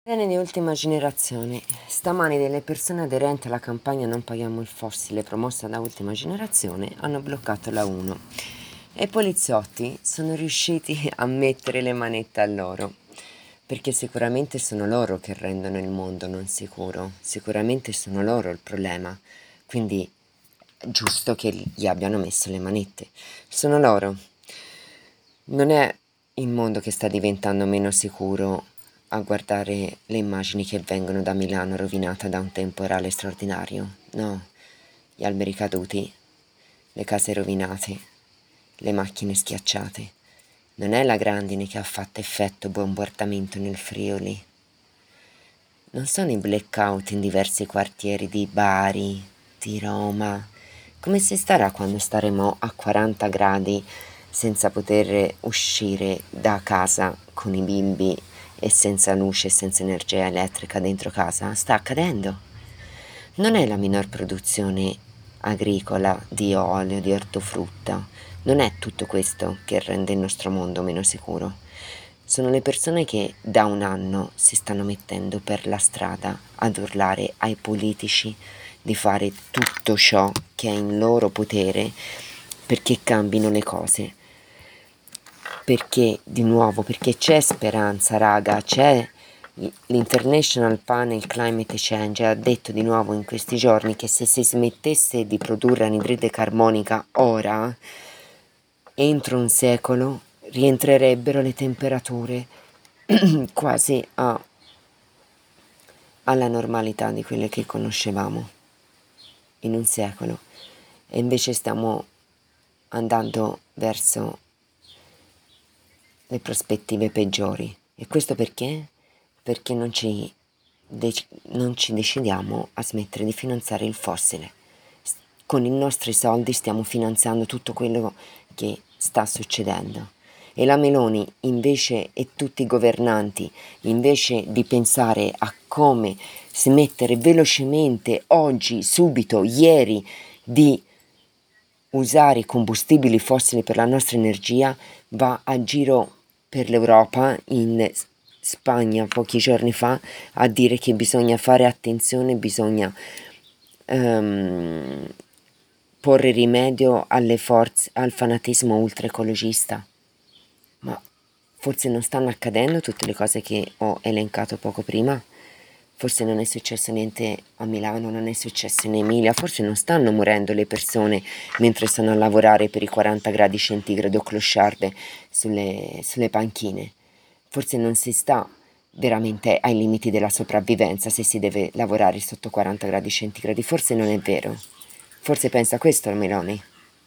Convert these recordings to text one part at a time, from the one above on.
Bene di ultima generazione. Stamani delle persone aderenti alla campagna Non paghiamo il fossile promossa da Ultima Generazione hanno bloccato la 1 e i poliziotti sono riusciti a mettere le manette a loro, perché sicuramente sono loro che rendono il mondo non sicuro, sicuramente sono loro il problema, quindi è giusto che gli abbiano messo le manette. Sono loro. Non è il mondo che sta diventando meno sicuro a guardare le immagini che vengono da Milano rovinata da un temporale straordinario. No, gli alberi caduti, le case rovinate, le macchine schiacciate. Non è la grandine che ha fatto effetto bombardamento nel Friuli. Non sono i blackout in diversi quartieri di Bari, di Roma. Come si starà quando staremo a 40 gradi senza poter uscire da casa con i bimbi e senza luce e senza energia elettrica dentro casa? Sta accadendo. Non è la minor produzione agricola di olio, di ortofrutta. Non è tutto questo che rende il nostro mondo meno sicuro. Sono le persone che da un anno si stanno mettendo per la strada ad urlare ai politici di fare tutto ciò che è in loro potere perché cambino le cose. Perché, di nuovo, perché c'è speranza, raga, c'è l'International Panel Climate Change ha detto di nuovo in questi giorni che se si smettesse di produrre anidride carbonica ora, entro un secolo rientrerebbero le temperature quasi alla normalità di quelle che conoscevamo in un secolo, e invece stiamo andando verso le prospettive peggiori. E questo perché? Perché non ci decidiamo a smettere di finanziare il fossile. Con i nostri soldi stiamo finanziando tutto quello che sta succedendo. E la Meloni invece, e tutti i governanti, invece di pensare a come smettere velocemente, oggi, subito, ieri, di usare i combustibili fossili per la nostra energia, va a giro per l'Europa, in Spagna pochi giorni fa, a dire che bisogna fare attenzione, bisogna ehm, porre rimedio al fanatismo ultraecologista. Ma forse non stanno accadendo tutte le cose che ho elencato poco prima? Forse non è successo niente a Milano, non è successo in Emilia, forse non stanno morendo le persone mentre sono a lavorare per i 40 gradi centigradi o clocharde sulle panchine. Forse non si sta veramente ai limiti della sopravvivenza se si deve lavorare sotto 40 gradi centigradi. Forse non è vero. Forse pensa questo Meloni.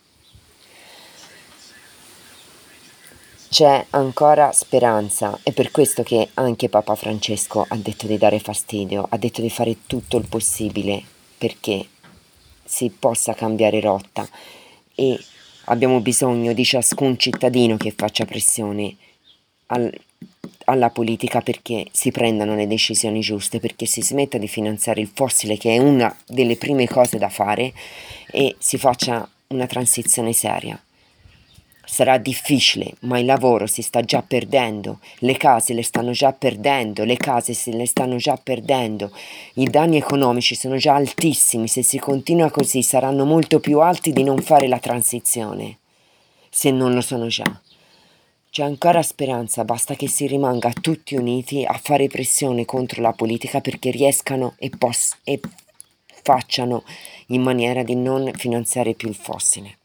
C'è ancora speranza, è per questo che anche Papa Francesco ha detto di dare fastidio, ha detto di fare tutto il possibile perché si possa cambiare rotta, e abbiamo bisogno di ciascun cittadino che faccia pressione al- alla politica perché si prendano le decisioni giuste, perché si smetta di finanziare il fossile, che è una delle prime cose da fare, e si faccia una transizione seria. Sarà difficile, ma il lavoro si sta già perdendo, le case le stanno già perdendo, le case se le stanno già perdendo, i danni economici sono già altissimi, se si continua così saranno molto più alti di non fare la transizione, se non lo sono già. C'è ancora speranza, basta che si rimanga tutti uniti a fare pressione contro la politica perché riescano e facciano in maniera di non finanziare più il fossile.